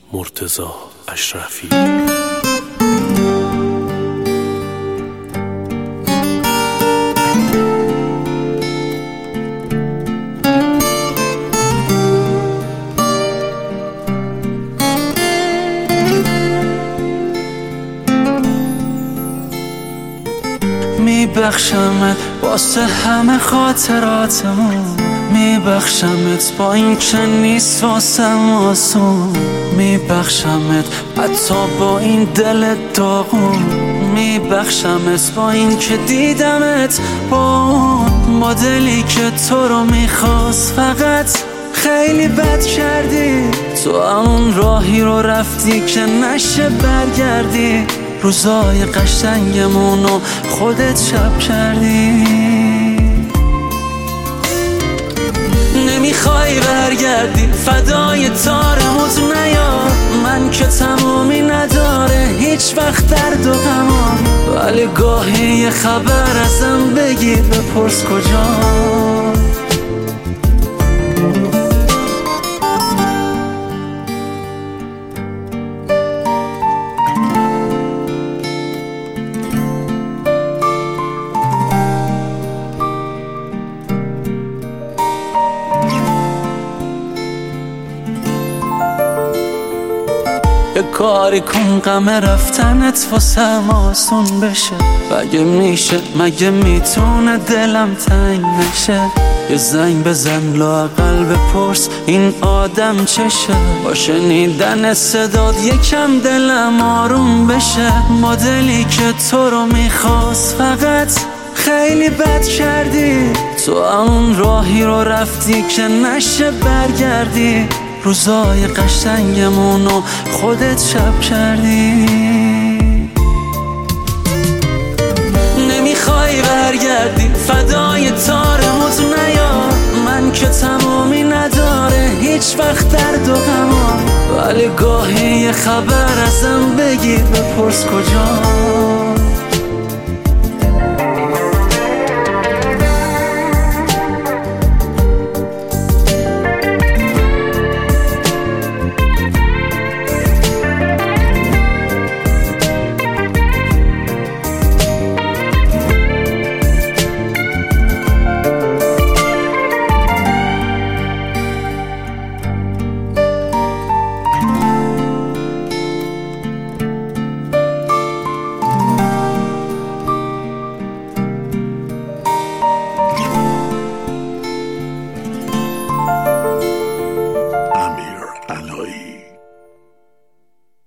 مرتضی اشرفی. میبخشمت واسه همه خاطراتمون، میبخشمت با این که نیست واسم آسون، میبخشمت حتی با این دل داغون، میبخشمت با این که دیدمت با اون مدلی که تو رو میخواست، فقط خیلی بد کردی. تو همون راهی رو رفتی که نشه برگردی، روزای قشنگمونو خودت شب کردی. نمیخوای برگردی فدای تارموت نیا، من که تمومی نداره هیچ وقت درد و غمان، ولی گاهی یه خبر ازم بگیر بپرس کجا. یه کاری کن غم رفتنت واسم آسون بشه، مگه میشه مگه میتونه دلم تنگ بشه. یه زنگ بزن لااقل بپرس این آدم چشه، با شنیدن صدات یکم دلم آروم بشه. مدلی که تو رو میخواست فقط خیلی بد کردی، تو همون راهی رو رفتی که نشه برگردی، روزای قشنگمونو خودت شب کردی. نمیخوای برگردی فدای تارموت نیا، من که تمومی نداره هیچ وقت درد و غمان، ولی گاهی یه خبر ازم بگیر بپرس کجا.